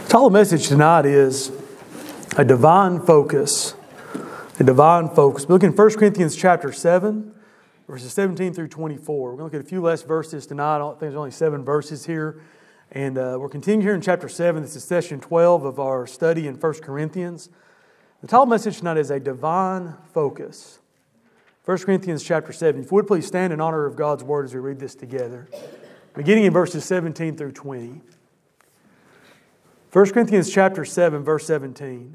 title of the message tonight is a divine focus. A divine focus. We're looking at 1 Corinthians chapter 7, verses 17 through 24. We're going to look at a few less verses tonight. I don't think there's only 7 verses here. And we're continuing here in chapter 7. This is session 12 of our study in 1 Corinthians. The title of the message tonight is a divine focus. 1 Corinthians chapter 7. If you would please stand in honor of God's word as we read this together. Beginning in verses 17 through 20. 1 Corinthians chapter 7, verse 17.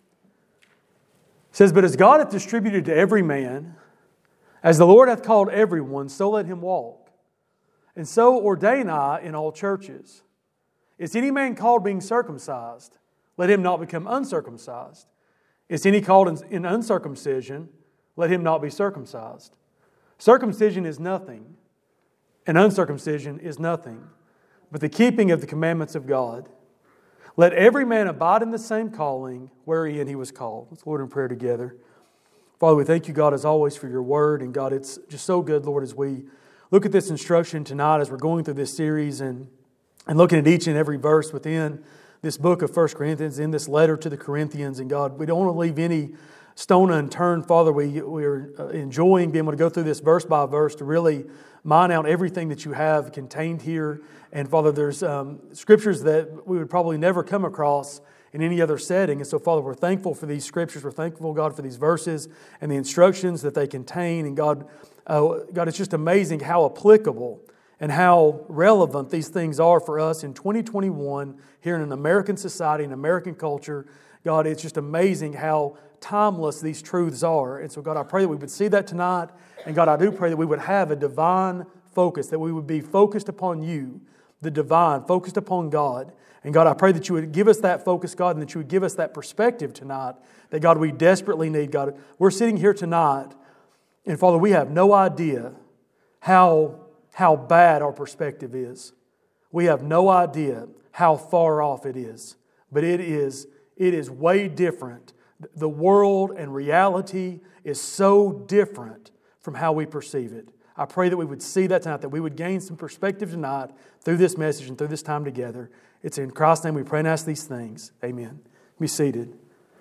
It says, "But as God hath distributed to every man, as the Lord hath called everyone, so let him walk. And so ordain I in all churches. Is any man called being circumcised? Let him not become uncircumcised. Is any called in uncircumcision? Let him not be circumcised. Circumcision is nothing, and uncircumcision is nothing, but the keeping of the commandments of God. Let every man abide in the same calling wherein he was called." Let's Lord in prayer together. Father, we thank you, God, as always, for your word. And God, it's just so good, Lord, as we look at this instruction tonight, as we're going through this series and looking at each and every verse within this book of 1 Corinthians, in this letter to the Corinthians. And God, we don't want to leave any stone unturned, Father. We're enjoying being able to go through this verse by verse to really mine out everything that you have contained here. And Father, there's scriptures that we would probably never come across in any other setting. And so, Father, we're thankful for these scriptures. We're thankful, God, for these verses and the instructions that they contain. And God, it's just amazing how applicable and how relevant these things are for us in 2021 here in an American society, in American culture. God, it's just amazing how timeless these truths are. And so, God, I pray that we would see that tonight. And God, I do pray that we would have a divine focus, that we would be focused upon you, the divine, focused upon God. And God, I pray that you would give us that focus, God, and that you would give us that perspective tonight that, God, we desperately need. God, we're sitting here tonight, and Father, we have no idea how bad our perspective is. We have no idea how far off it is. But it is way different. The world and reality is so different from how we perceive it. I pray that we would see that tonight, that we would gain some perspective tonight through this message and through this time together. It's in Christ's name we pray and ask these things. Amen. Be seated.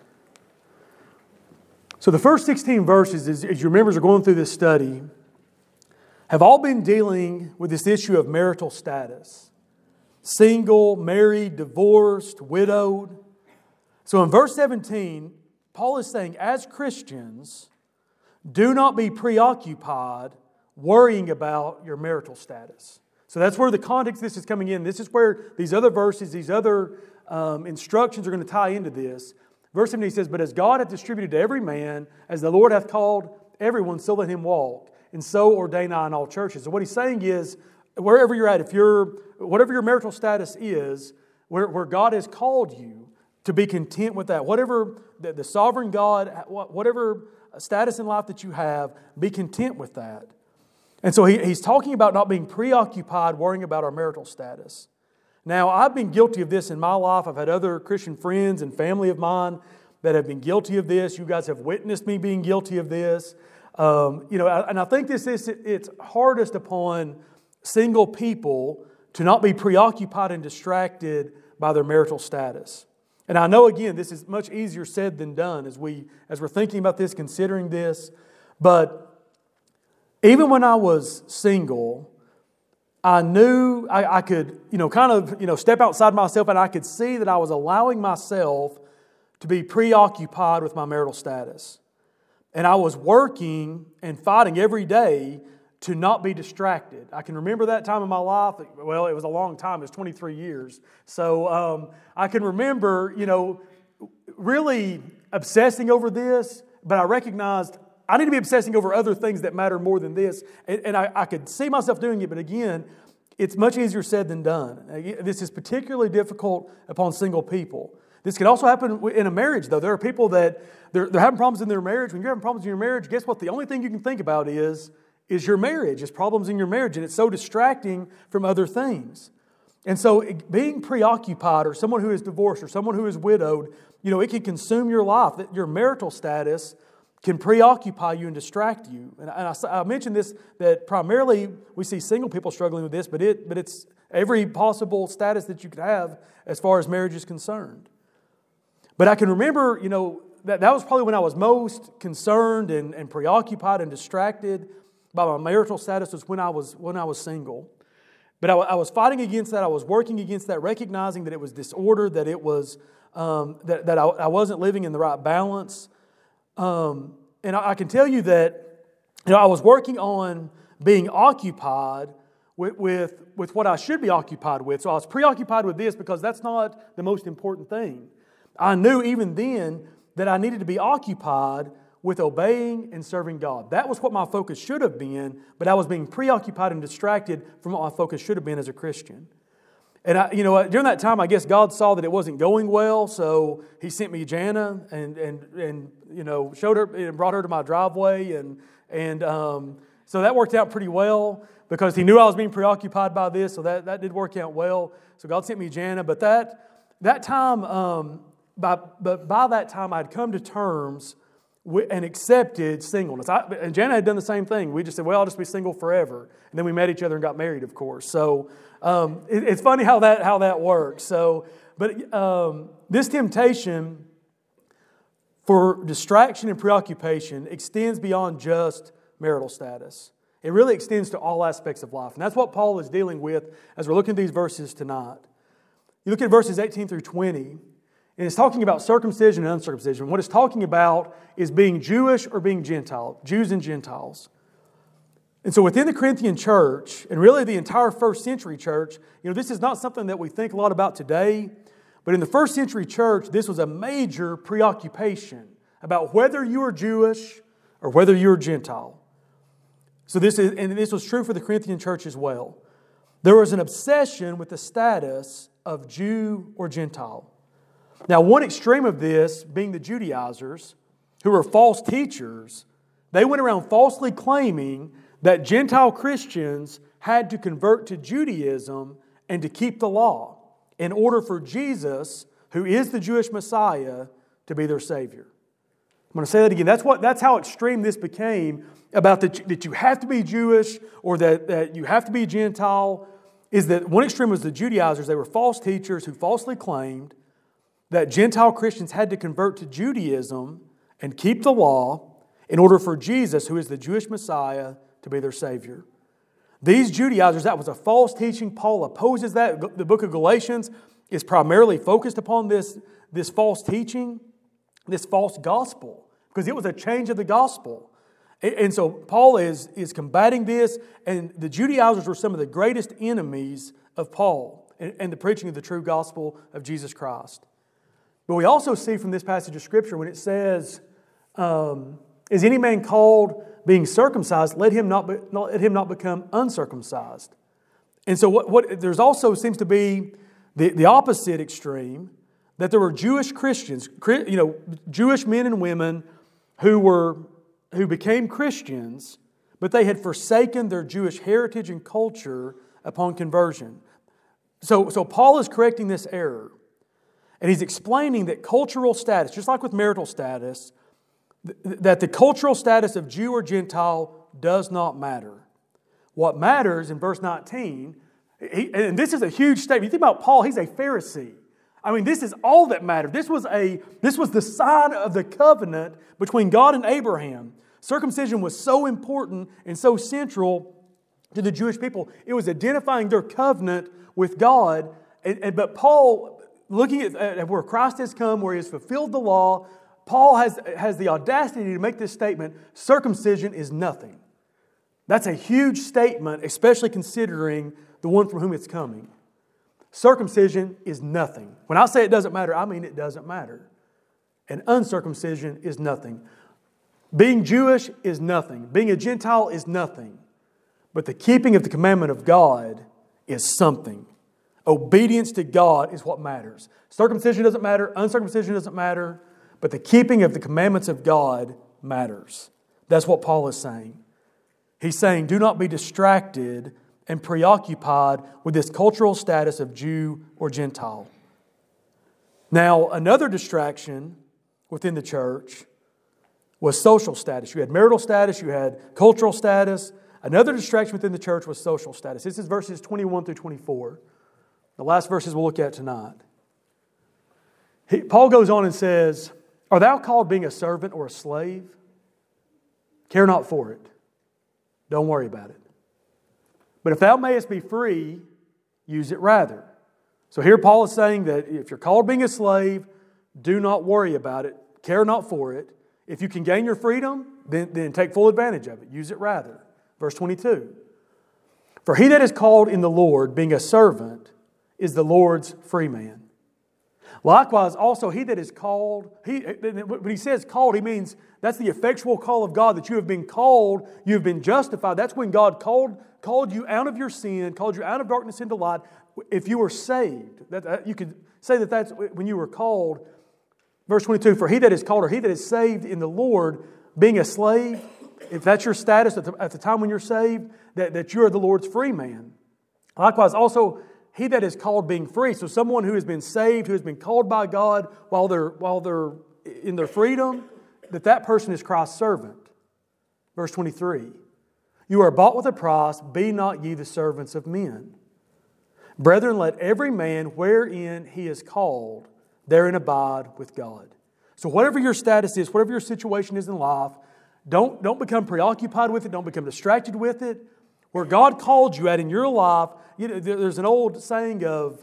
So the first 16 verses, as you remember, as we're going through this study, have all been dealing with this issue of marital status. Single, married, divorced, widowed. So in verse 17, Paul is saying, as Christians, do not be preoccupied worrying about your marital status. So that's where the context of this is coming in. This is where these other verses, these other instructions are going to tie into this. Verse 17 says, "But as God hath distributed to every man, as the Lord hath called everyone, so let him walk. And so ordain I in all churches." So what he's saying is, wherever you're at, whatever your marital status is, where God has called you, to be content with that. Whatever the sovereign God, whatever status in life that you have, be content with that. And so he's talking about not being preoccupied worrying about our marital status. Now, I've been guilty of this in my life. I've had other Christian friends and family of mine that have been guilty of this. You guys have witnessed me being guilty of this. And I think it's hardest upon single people to not be preoccupied and distracted by their marital status. And I know, again, this is much easier said than done as we're thinking about this, considering this. But even when I was single, I knew I could, step outside myself, and I could see that I was allowing myself to be preoccupied with my marital status. And I was working and fighting every day to not be distracted. I can remember that time in my life. Well, it was a long time. It was 23 years. So I can remember, really obsessing over this, but I recognized I need to be obsessing over other things that matter more than this. And I could see myself doing it, but again, it's much easier said than done. This is particularly difficult upon single people. This can also happen in a marriage, though. There are people that they're having problems in their marriage. When you're having problems in your marriage, guess what? The only thing you can think about is your marriage, is problems in your marriage. And it's so distracting from other things. And so being preoccupied, or someone who is divorced, or someone who is widowed, it can consume your life. That your marital status can preoccupy you and distract you. And I mentioned this, that primarily we see single people struggling with this, but it's every possible status that you could have as far as marriage is concerned. But I can remember, that was probably when I was most concerned and preoccupied and distracted by my marital status was when I was single. But I was fighting against that. I was working against that, recognizing that it was disorder, that it was that I wasn't living in the right balance. And I can tell you that I was working on being occupied with what I should be occupied with. So I was preoccupied with this because that's not the most important thing. I knew even then that I needed to be occupied with obeying and serving God. That was what my focus should have been, but I was being preoccupied and distracted from what my focus should have been as a Christian. And during that time, I guess God saw that it wasn't going well, so He sent me Jana and showed her and brought her to my driveway, and so that worked out pretty well because He knew I was being preoccupied by this, so that did work out well. So God sent me Jana, but that time. By that time, I'd come to terms and accepted singleness. And Jana had done the same thing. We just said, well, I'll just be single forever. And then we met each other and got married, of course. So it's funny how that works. So, but this temptation for distraction and preoccupation extends beyond just marital status. It really extends to all aspects of life. And that's what Paul is dealing with as we're looking at these verses tonight. You look at verses 18 through 20, and it's talking about circumcision and uncircumcision. What it's talking about is being Jewish or being Gentile, Jews and Gentiles. And so within the Corinthian church, and really the entire first century church, this is not something that we think a lot about today, but in the first century church, this was a major preoccupation about whether you were Jewish or whether you were Gentile. So this was true for the Corinthian church as well. There was an obsession with the status of Jew or Gentile. Now, one extreme of this being the Judaizers, who were false teachers, they went around falsely claiming that Gentile Christians had to convert to Judaism and to keep the law in order for Jesus, who is the Jewish Messiah, to be their Savior. I'm going to say that again. That's how extreme this became about that you have to be Jewish or that you have to be Gentile, is that one extreme was the Judaizers. They were false teachers who falsely claimed that Gentile Christians had to convert to Judaism and keep the law in order for Jesus, who is the Jewish Messiah, to be their Savior. These Judaizers, that was a false teaching. Paul opposes that. The book of Galatians is primarily focused upon this false teaching, this false gospel, because it was a change of the gospel. And so Paul is combating this, and the Judaizers were some of the greatest enemies of Paul and the preaching of the true gospel of Jesus Christ. But we also see from this passage of Scripture when it says, is any man called being circumcised, let him not become uncircumcised. And so what there's also seems to be the opposite extreme, that there were Jewish Christians, Jewish men and women who became Christians, but they had forsaken their Jewish heritage and culture upon conversion. So Paul is correcting this error. And he's explaining that cultural status, just like with marital status, that the cultural status of Jew or Gentile does not matter. What matters in verse 19, and this is a huge statement. You think about Paul, he's a Pharisee. I mean, this is all that mattered. This was the sign of the covenant between God and Abraham. Circumcision was so important and so central to the Jewish people. It was identifying their covenant with God. But Paul, looking at where Christ has come, where He has fulfilled the law, Paul has the audacity to make this statement, circumcision is nothing. That's a huge statement, especially considering the one from whom it's coming. Circumcision is nothing. When I say it doesn't matter, I mean it doesn't matter. And uncircumcision is nothing. Being Jewish is nothing. Being a Gentile is nothing. But the keeping of the commandment of God is something. Obedience to God is what matters. Circumcision doesn't matter. Uncircumcision doesn't matter. But the keeping of the commandments of God matters. That's what Paul is saying. He's saying, do not be distracted and preoccupied with this cultural status of Jew or Gentile. Now, another distraction within the church was social status. You had marital status, you had cultural status. Another distraction within the church was social status. This is verses 21 through 24. The last verses we'll look at tonight. Paul goes on and says, "Art thou called being a servant or a slave? Care not for it. Don't worry about it. But if thou mayest be free, use it rather." So here Paul is saying that if you're called being a slave, do not worry about it. Care not for it. If you can gain your freedom, then take full advantage of it. Use it rather. Verse 22. "For he that is called in the Lord, being a servant, is the Lord's free man. Likewise, also he that is called," when he says called, he means that's the effectual call of God, that you have been called, you have been justified. That's when God called you out of your sin, called you out of darkness into light. If you were saved, you could say that that's when you were called. Verse 22, "For he that is called or he that is saved in the Lord, being a slave," if that's your status at the time when you're saved, that you are the Lord's free man. Likewise, also he that is called being free. So someone who has been saved, who has been called by God while they're in their freedom, that person is Christ's servant. Verse 23, "You are bought with a price, be not ye the servants of men. Brethren, let every man wherein he is called, therein abide with God." So whatever your status is, whatever your situation is in life, don't become preoccupied with it, don't become distracted with it. Where God called you at in your life, there's an old saying of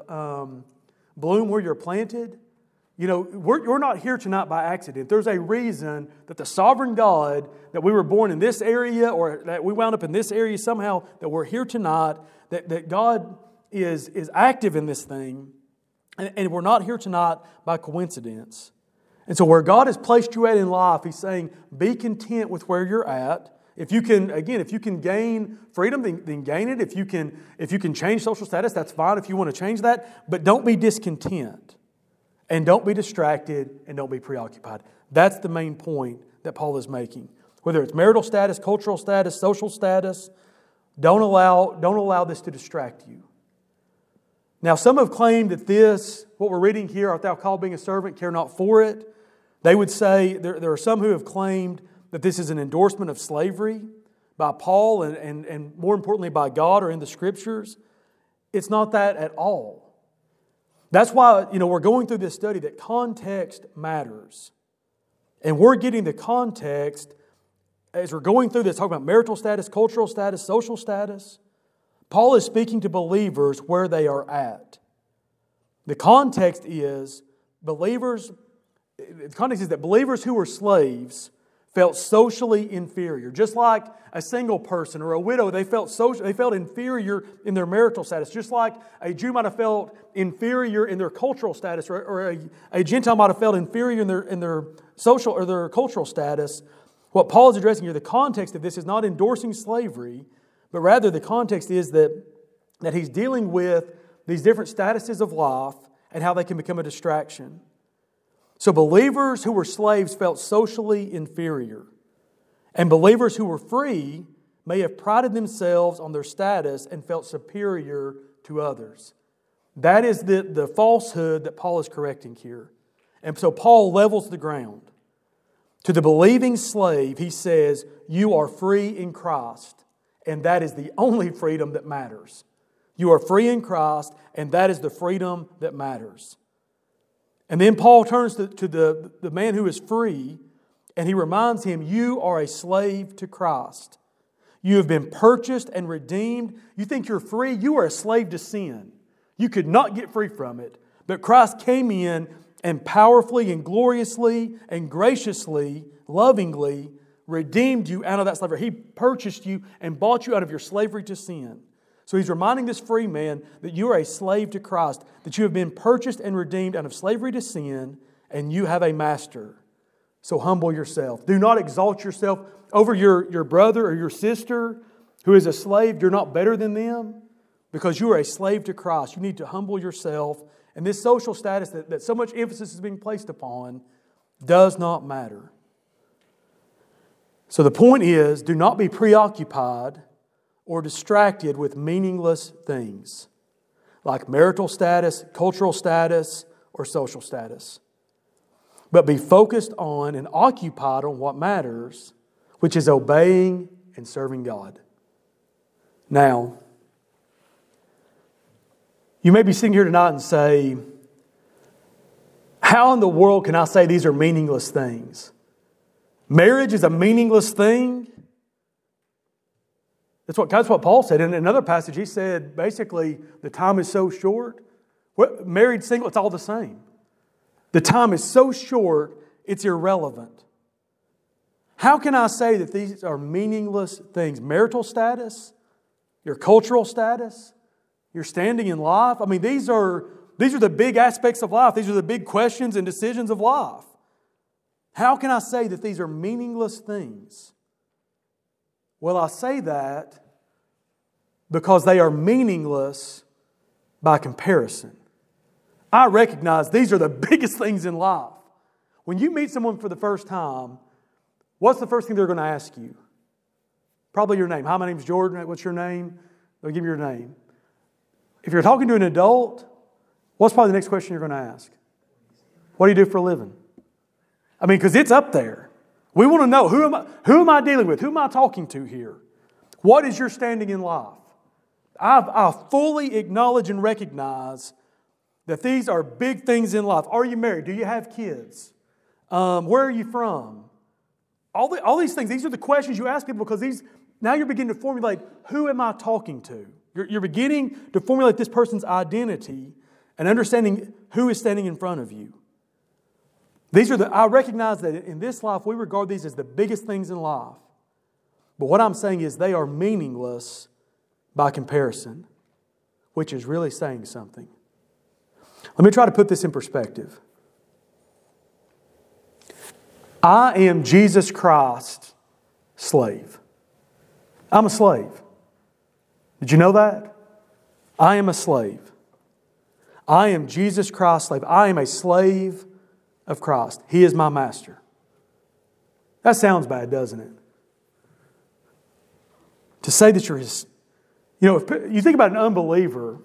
bloom where you're planted. You're not here tonight by accident. There's a reason that the sovereign God, that we were born in this area or that we wound up in this area somehow, that we're here tonight, that God is active in this thing. And we're not here tonight by coincidence. And so where God has placed you at in life, He's saying, be content with where you're at. If you can gain freedom, then gain it. If you can change social status, that's fine if you want to change that. But don't be discontent. And don't be distracted and don't be preoccupied. That's the main point that Paul is making. Whether it's marital status, cultural status, social status, don't allow this to distract you. Now, some have claimed that what we're reading here, "Art thou called being a servant, care not for it." They would say, there are some who have claimed that this is an endorsement of slavery by Paul and more importantly by God or in the Scriptures. It's not that at all. That's why, we're going through this study that context matters. And we're getting the context as we're going through this, talking about marital status, cultural status, social status. Paul is speaking to believers where they are at. The context is that believers who were slaves felt socially inferior. Just like a single person or a widow, they felt inferior in their marital status. Just like a Jew might have felt inferior in their cultural status, or a Gentile might have felt inferior in their social or their cultural status. What Paul is addressing here, the context of this is not endorsing slavery, but rather the context is that he's dealing with these different statuses of life and how they can become a distraction. So believers who were slaves felt socially inferior. And believers who were free may have prided themselves on their status and felt superior to others. That is the falsehood that Paul is correcting here. And so Paul levels the ground. To the believing slave, he says, you are free in Christ. And that is the only freedom that matters. You are free in Christ, and that is the freedom that matters. And then Paul turns to the man who is free, and he reminds him, you are a slave to Christ. You have been purchased and redeemed. You think you're free? You are a slave to sin. You could not get free from it. But Christ came in and powerfully and gloriously and graciously, lovingly redeemed you out of that slavery. He purchased you and bought you out of your slavery to sin. So he's reminding this free man that you are a slave to Christ, that you have been purchased and redeemed out of slavery to sin, and you have a master. So humble yourself. Do not exalt yourself over your brother or your sister who is a slave. You're not better than them because you are a slave to Christ. You need to humble yourself. And this social status that so much emphasis is being placed upon does not matter. So the point is, do not be preoccupied or distracted with meaningless things like marital status, cultural status, or social status. But be focused on and occupied on what matters, which is obeying and serving God. Now, you may be sitting here tonight and say, how in the world can I say these are meaningless things? Marriage is a meaningless thing? That's what Paul said. In another passage, he said, basically, the time is so short. Married, single, it's all the same. The time is so short, it's irrelevant. How can I say that these are meaningless things? Marital status, your cultural status, your standing in life. I mean, these are the big aspects of life. These are the big questions and decisions of life. How can I say that these are meaningless things? Well, I say that because they are meaningless by comparison. I recognize these are the biggest things in life. When you meet someone for the first time, what's the first thing they're going to ask you? Probably your name. Hi, my name's Jordan. What's your name? They'll give you your name. If you're talking to an adult, what's probably the next question you're going to ask? What do you do for a living? I mean, because it's up there. We want to know, who am I dealing with? Who am I talking to here? What is your standing in life? I fully acknowledge and recognize that these are big things in life. Are you married? Do you have kids? Where are you from? All these things, these are the questions you ask people because now you're beginning to formulate, who am I talking to? You're beginning to formulate this person's identity and understanding who is standing in front of you. I recognize that in this life, we regard these as the biggest things in life. But what I'm saying is they are meaningless by comparison, which is really saying something. Let me try to put this in perspective. I am Jesus Christ's slave. I'm a slave. Did you know that? I am a slave. I am Jesus Christ's slave. I am a slave of Christ. He is my master. That sounds bad, doesn't it? To say that you're His... if you think about an unbeliever,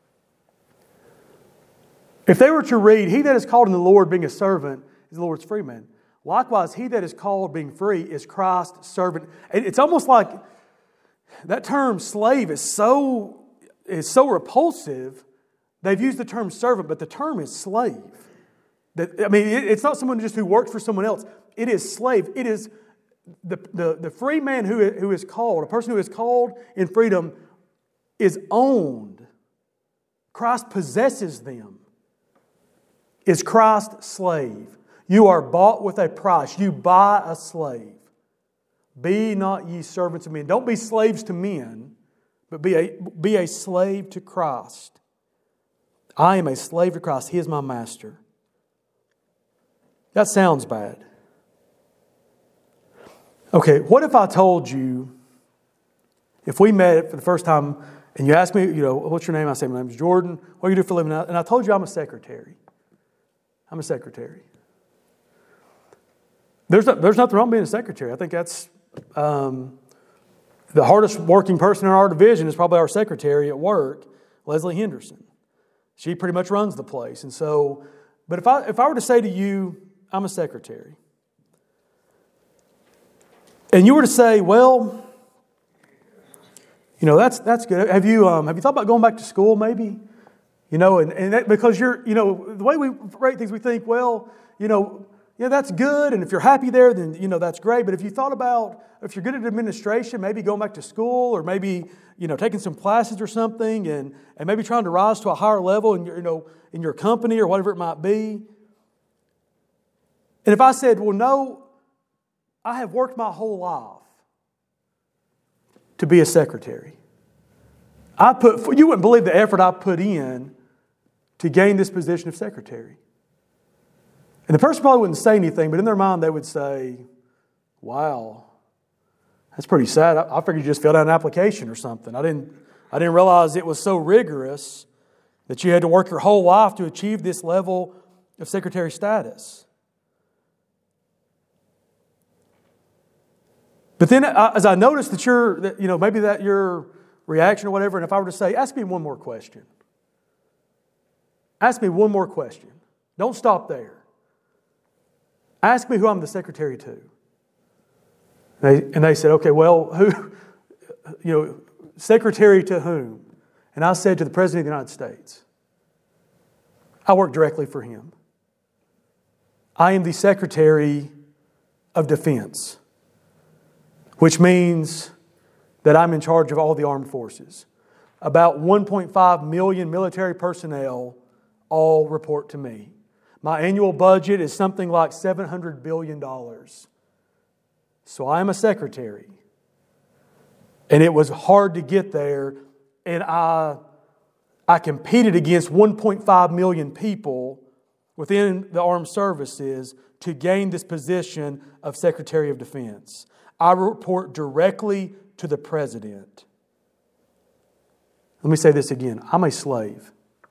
if they were to read, he that is called in the Lord being a servant is the Lord's free man. Likewise, he that is called being free is Christ's servant. It's almost like that term slave is so repulsive, they've used the term servant, but the term is slave. It's not someone just who works for someone else. It is slave. It is the free man who is called, a person who is called in freedom, is owned. Christ possesses them. Is Christ's slave. You are bought with a price. You buy a slave. Be not ye servants of men. Don't be slaves to men, but be a slave to Christ. I am a slave to Christ. He is my master. That sounds bad. Okay, what if I told you, if we met for the first time and you asked me, what's your name? I say, my name's Jordan. What do you do for a living? And I told you I'm a secretary. I'm a secretary. There's nothing wrong being a secretary. I think that's the hardest working person in our division is probably our secretary at work, Leslie Henderson. She pretty much runs the place. And so, but if I were to say to you, I'm a secretary, and you were to say, well, that's good. Have you thought about going back to school maybe? Because the way we rate things, we think, well, that's good. And if you're happy there, then, that's great. But if you thought about, if you're good at administration, maybe going back to school or maybe, taking some classes or something and maybe trying to rise to a higher level in your company or whatever it might be. And if I said, well, no, I have worked my whole life to be a secretary. You wouldn't believe the effort I put in to gain this position of secretary. And the person probably wouldn't say anything, but in their mind they would say, wow, that's pretty sad. I figured you just filled out an application or something. I didn't realize it was so rigorous that you had to work your whole life to achieve this level of secretary status. But then as I noticed that maybe that your reaction or whatever, and if I were to say, ask me one more question. Ask me one more question. Don't stop there. Ask me who I'm the secretary to. And they said, okay, well, secretary to whom? And I said to the President of the United States. I work directly for him. I am the Secretary of Defense, which means that I'm in charge of all the armed forces. About 1.5 million military personnel all report to me. My annual budget is something like $700 billion. So I am a secretary. And it was hard to get there, and I competed against 1.5 million people within the armed services to gain this position of Secretary of Defense. I report directly to the President. Let me say this again. I'm a slave.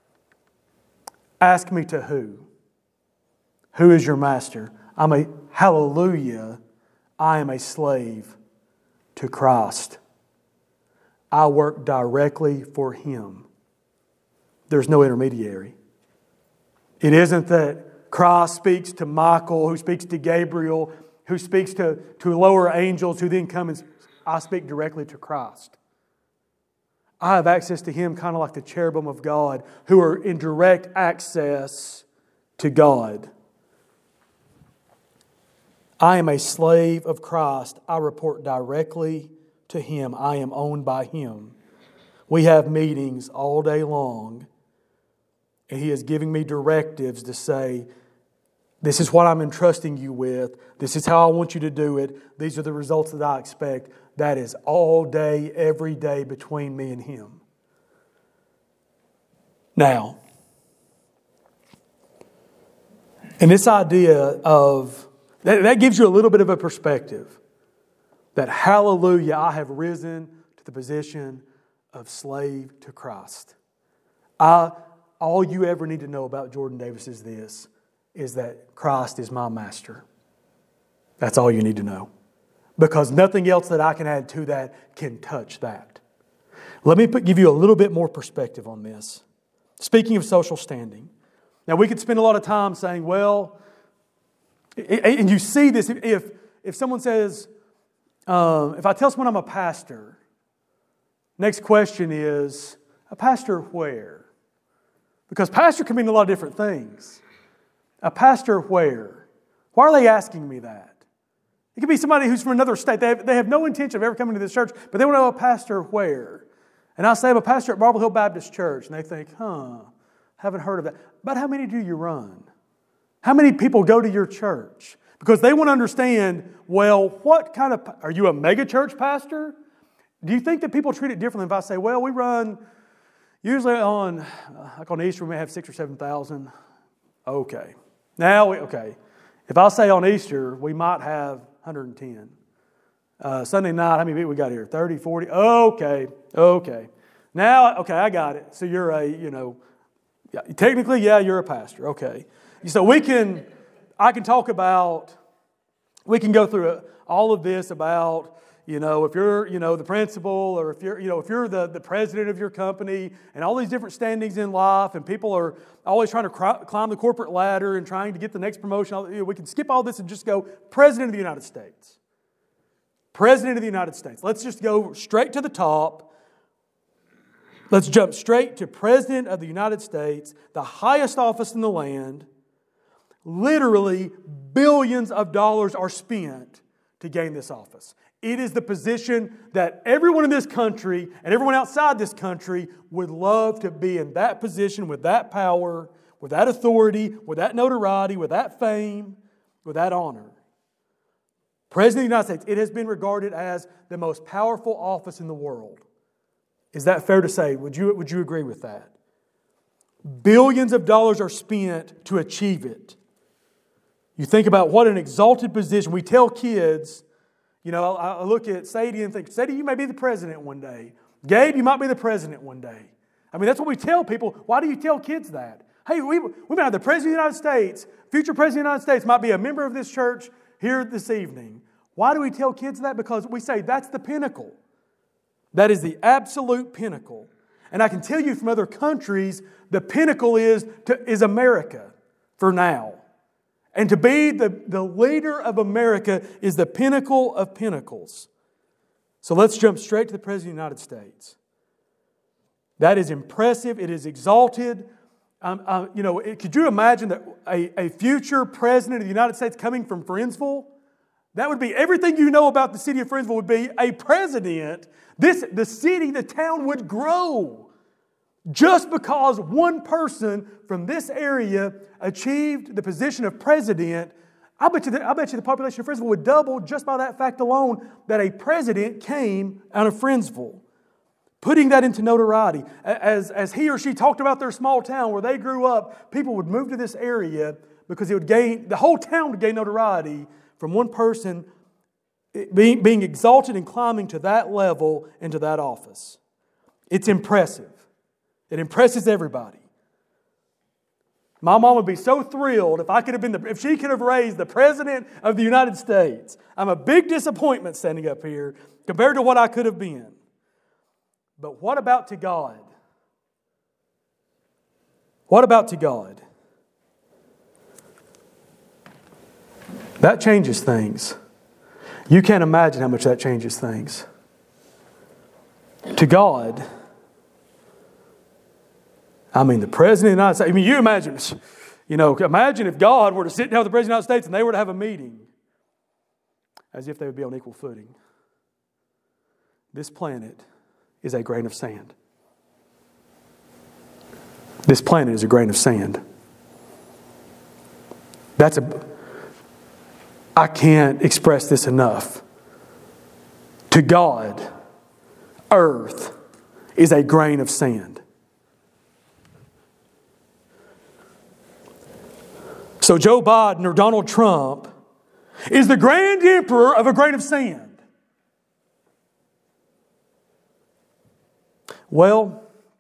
Ask me to who? Who is your master? Hallelujah, I am a slave to Christ. I work directly for Him. There's no intermediary. It isn't that Christ speaks to Michael, who speaks to Gabriel, who speaks to lower angels, who then come and I speak directly to Christ. I have access to Him kind of like the cherubim of God who are in direct access to God. I am a slave of Christ. I report directly to Him. I am owned by Him. We have meetings all day long, and He is giving me directives to say, this is what I'm entrusting you with. This is how I want you to do it. These are the results that I expect. That is all day, every day between me and Him. Now, and this idea of, that gives you a little bit of a perspective. That hallelujah, I have risen to the position of slave to Christ. All you ever need to know about Jordan Davis is this, is that Christ is my master. That's all you need to know. Because nothing else that I can add to that can touch that. Let me give you a little bit more perspective on this. Speaking of social standing. Now we could spend a lot of time saying, well, and you see this, if someone says, if I tell someone I'm a pastor, next question is, a pastor where? Because pastor can mean a lot of different things. A pastor where? Why are they asking me that? It could be somebody who's from another state. They have no intention of ever coming to this church, but they want to know a pastor where. And I say, I'm a pastor at Marble Hill Baptist Church. And they think, haven't heard of that. But how many do you run? How many people go to your church? Because they want to understand, well, what kind of, are you a mega church pastor? Do you think that people treat it differently if I say, well, we run, usually on Easter we may have 6,000 or 7,000. Okay. If I say on Easter we might have 110. Sunday night, how many people we got here? 30, 40? Okay. Now, I got it. So you're technically, you're a pastor. Okay. So I can talk about, we can go through all of this about, if you're, the principal, or if you're the president of your company, and all these different standings in life, and people are always trying to climb the corporate ladder and trying to get the next promotion. We can skip all this and just go President of the United States. President of the United States. Let's just go straight to the top. Let's jump straight to President of the United States, the highest office in the land. Literally, billions of dollars are spent to gain this office. It is the position that everyone in this country and everyone outside this country would love to be in, that position with that power, with that authority, with that notoriety, with that fame, with that honor. President of the United States, it has been regarded as the most powerful office in the world. Is that fair to say? Would you agree with that? Billions of dollars are spent to achieve it. You think about what an exalted position. We tell kids, I look at Sadie and think, Sadie, you may be the president one day. Gabe, you might be the president one day. That's what we tell people. Why do you tell kids that? Hey, we might have the President of the United States, future President of the United States might be a member of this church here this evening. Why do we tell kids that? Because we say that's the pinnacle. That is the absolute pinnacle. And I can tell you from other countries, the pinnacle is America for now. And to be the leader of America is the pinnacle of pinnacles. So let's jump straight to the President of the United States. That is impressive. It is exalted. Could you imagine that a future President of the United States coming from Friendsville? That would be everything you know about the city of Friendsville would be a president. The city, the town would grow just because one person from this area achieved the position of president. I bet you the population of Friendsville would double just by that fact alone, that a president came out of Friendsville. Putting that into notoriety. As he or she talked about their small town where they grew up, people would move to this area because the whole town would gain notoriety from one person being exalted and climbing to that level into that office. It's impressive. It impresses everybody. My mom would be so thrilled if she could have raised the President of the United States. I'm a big disappointment standing up here compared to what I could have been. But what about to God? What about to God? That changes things. You can't imagine how much that changes things. To God, the President of the United States, you imagine if God were to sit down with the President of the United States and they were to have a meeting, as if they would be on equal footing. This planet is a grain of sand. This planet is a grain of sand. I can't express this enough. To God, earth is a grain of sand. So Joe Biden or Donald Trump is the grand emperor of a grain of sand. Well,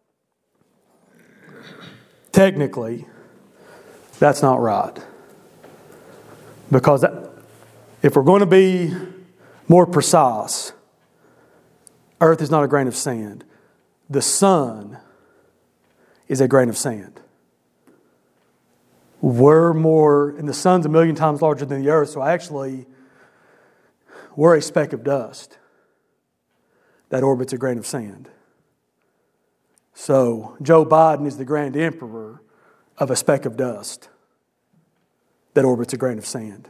technically, that's not right. Because if we're going to be more precise, earth is not a grain of sand. The sun is a grain of sand. And the sun's 1,000,000 times larger than the earth, so actually, we're a speck of dust that orbits a grain of sand. So, Joe Biden is the grand emperor of a speck of dust that orbits a grain of sand.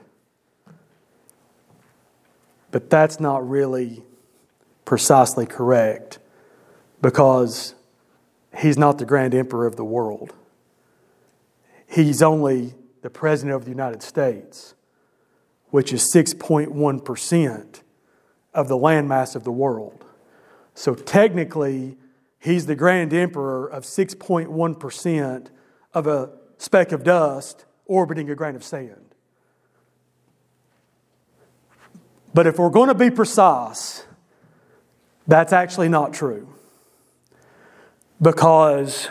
But that's not really precisely correct, because he's not the grand emperor of the world. He's only the President of the United States, which is 6.1% of the landmass of the world. So technically, he's the grand emperor of 6.1% of a speck of dust orbiting a grain of sand. But if we're going to be precise, that's actually not true. Because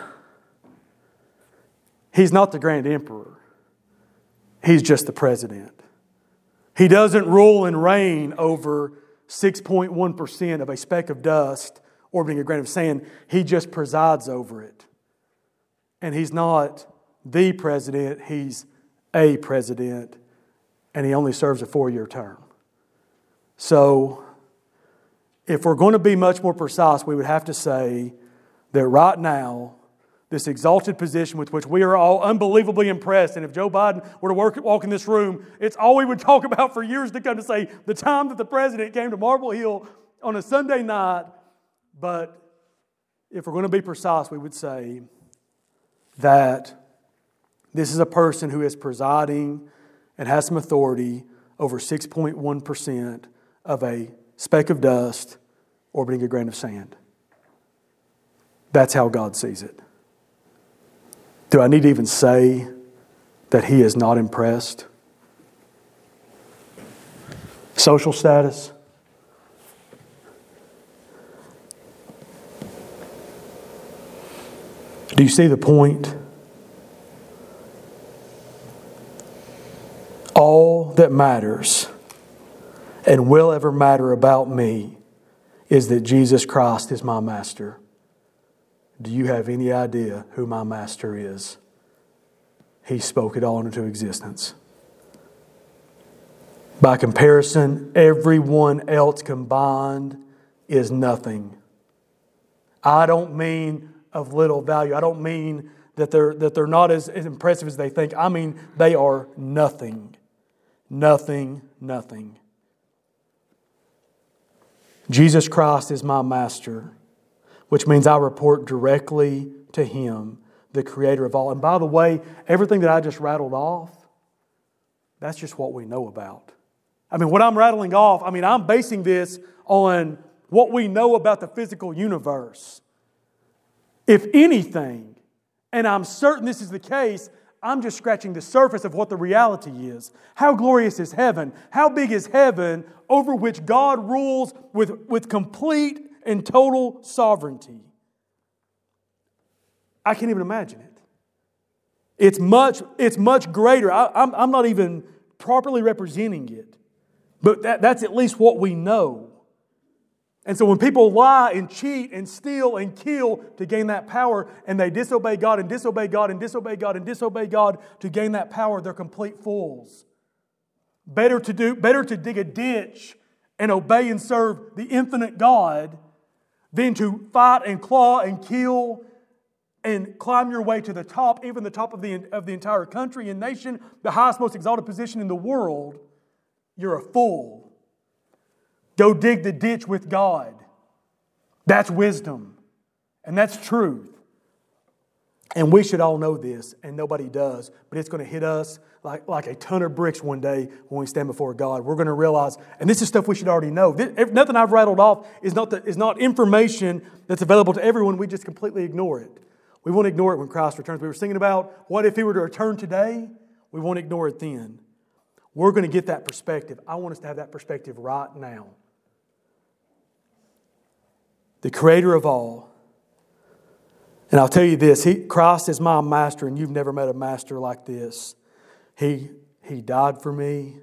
he's not the grand emperor. He's just the president. He doesn't rule and reign over 6.1% of a speck of dust orbiting a grain of sand. He just presides over it. And he's not the president, he's a president, and he only serves a 4-year term. So, if we're going to be much more precise, we would have to say that right now, this exalted position with which we are all unbelievably impressed, and if Joe Biden were to walk in this room, it's all we would talk about for years to come, to say the time that the president came to Marble Hill on a Sunday night. But if we're going to be precise, we would say that this is a person who is presiding and has some authority over 6.1% of a speck of dust orbiting a grain of sand. That's how God sees it. Do I need to even say that he is not impressed? Social status? Do you see the point? All that matters and will ever matter about me is that Jesus Christ is my master. Do you have any idea who my master is? He spoke it all into existence. By comparison, everyone else combined is nothing. I don't mean of little value. I don't mean that they're not as impressive as they think. I mean they are nothing. Nothing, nothing. Jesus Christ is my master, which means I report directly to Him, the Creator of all. And by the way, everything that I just rattled off, that's just what we know about. I mean, what I'm rattling off, I'm basing this on what we know about the physical universe. If anything, and I'm certain this is the case, I'm just scratching the surface of what the reality is. How glorious is heaven? How big is heaven over which God rules with complete and total sovereignty? I can't even imagine it. It's much greater. I'm not even properly representing it. But that's at least what we know. And so when people lie and cheat and steal and kill to gain that power, and they disobey God and disobey God and disobey God and disobey God to gain that power, they're complete fools. Better to dig a ditch and obey and serve the infinite God than to fight and claw and kill and climb your way to the top, even the top of the entire country and nation, the highest, most exalted position in the world. You're a fool. Go dig the ditch with God. That's wisdom. And that's truth. And we should all know this, and nobody does, but it's going to hit us like a ton of bricks one day when we stand before God. We're going to realize, and this is stuff we should already know. Nothing I've rattled off is not information that's available to everyone. We just completely ignore it. We won't ignore it when Christ returns. We were singing about what if He were to return today? We won't ignore it then. We're going to get that perspective. I want us to have that perspective right now. The Creator of all. And I'll tell you this, Christ is my master, and you've never met a master like this. He died for me.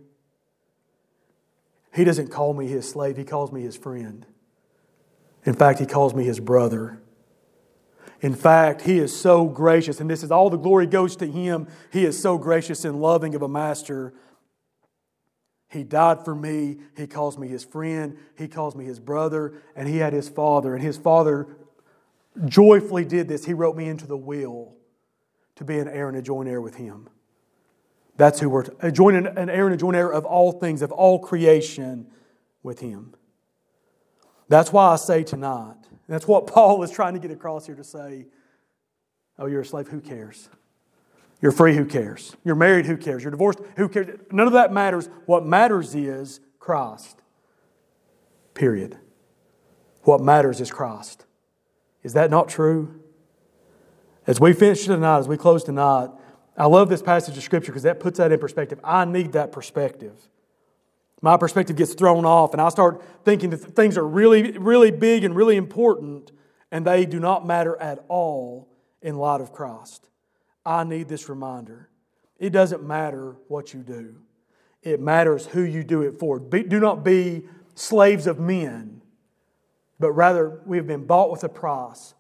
He doesn't call me His slave, He calls me His friend. In fact, He calls me His brother. In fact, He is so gracious, and this is all the glory goes to Him. He is so gracious and loving of a master. He died for me. He calls me His friend. He calls me His brother. And He had His Father. And His Father joyfully did this. He wrote me into the will to be an heir and a joint heir with Him. That's who we're an heir and a joint heir of all things, of all creation with Him. That's why I say tonight, that's what Paul is trying to get across here to say, oh, you're a slave, who cares? You're free, who cares? You're married, who cares? You're divorced, who cares? None of that matters. What matters is Christ. Period. What matters is Christ. Is that not true? As we finish tonight, as we close tonight, I love this passage of Scripture because that puts that in perspective. I need that perspective. My perspective gets thrown off and I start thinking that things are really, really big and really important, and they do not matter at all in light of Christ. I need this reminder. It doesn't matter what you do. It matters who you do it for. Do not be slaves of men, but rather we have been bought with a price.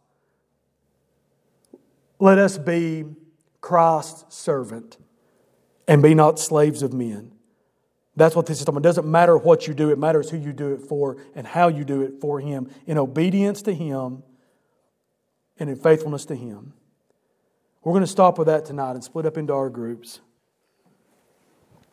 Let us be Christ's servant and be not slaves of men. That's what this is talking about. It doesn't matter what you do. It matters who you do it for and how you do it for Him, in obedience to Him and in faithfulness to Him. We're going to stop with that tonight and split up into our groups.